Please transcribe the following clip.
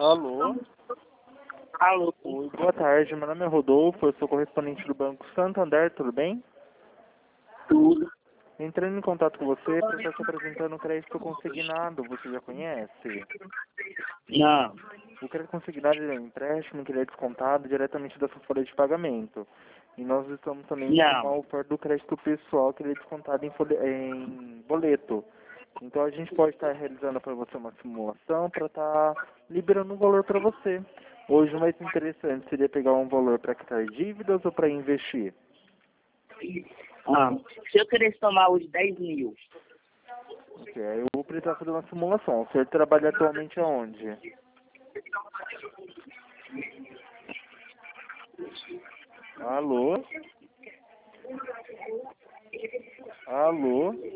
Alô? Alô? Oi, boa tarde. Meu nome é Rodolfo, eu sou correspondente do Banco Santander, tudo bem? Tudo. Entrando em contato com você para estar te apresentando o crédito consignado, você já conhece? Não. O crédito consignado é um empréstimo que ele é descontado diretamente da sua folha de pagamento. E nós estamos também com uma oferta do crédito pessoal que ele é descontado em boleto. Então a gente pode estar realizando para você uma simulação para estar liberando um valor para você. Hoje o mais interessante seria pegar um valor para quitar dívidas ou para investir? Se eu quisesse tomar os 10 mil, Ok, aí eu vou precisar fazer uma simulação. O senhor trabalha atualmente aonde? Alô? Alô?